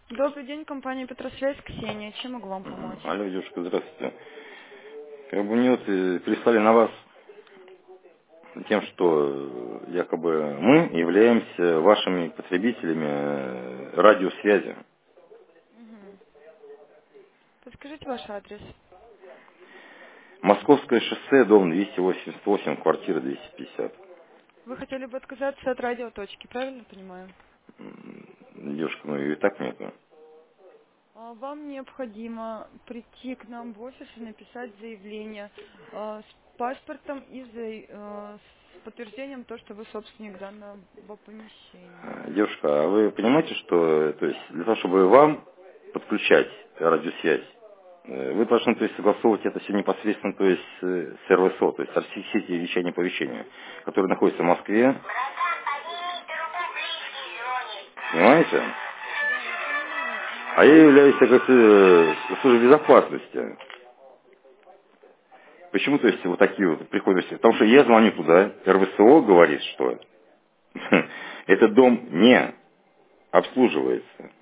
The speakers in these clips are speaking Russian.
Добрый день, компания Петросвязь, Ксения. Чем могу вам помочь? Алло, девушка, здравствуйте. Как бы мне вот прислали на вас тем, что якобы мы являемся вашими потребителями радиосвязи. Мгм. Подскажите ваш адрес. Московское шоссе, дом 288, квартира 250. Вы хотели бы отказаться от радиоточки, правильно понимаю? Девушка, ну и так нету. Вам необходимо прийти к нам в офис и написать заявление с паспортом и с подтверждением того, что вы собственник данного помещения. Девушка, а вы понимаете, что то есть для того, чтобы вам подключать радиосвязь, вы должны то есть, согласовывать это все непосредственно то есть, с РВСО, то есть с Российской сети вещания и оповещения, который находится в Москве. Понимаете? Да, я понимаю. А я являюсь как службой безопасности. Почему, то есть, вот такие вот приходят? Потому что я звоню туда, РВСО говорит, что этот дом не обслуживается.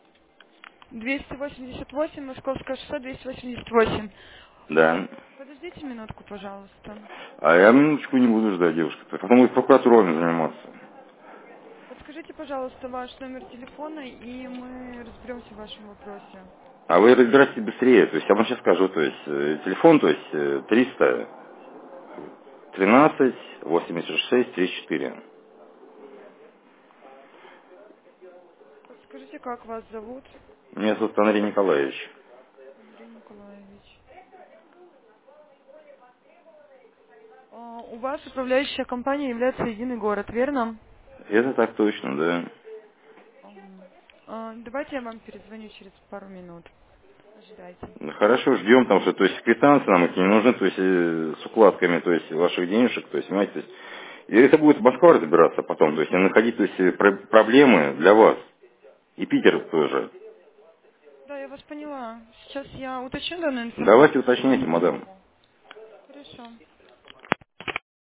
288, Московское шоссе, 288. Да. Подождите минутку, пожалуйста. А я минуточку не буду ждать, девушка. Потом будет прокуратурой заниматься. Подскажите, пожалуйста, ваш номер телефона, и мы разберемся в вашем вопросе. А вы разбирайтесь быстрее. То есть, я вам сейчас скажу, то есть, телефон, то есть, 313 86 34. Подскажите, как вас зовут? Меня зовут Андрей Николаевич. Андрей Николаевич. У вас управляющая компания является «Единый город», верно? Это так точно, да. Давайте я вам перезвоню через пару минут. Ожидайте. Ну, хорошо, ждем, потому что, то есть, квитанции нам эти не нужны, то есть, с укладками, то есть, ваших денежек, то есть, понимаете, то есть, и это будет Москва разбираться потом, то есть, и находить, то есть, проблемы для вас. И Питер тоже. Да, я вас поняла. Сейчас я уточню данную информацию Давайте и вам уточняйте, мадам. наберу. Хорошо.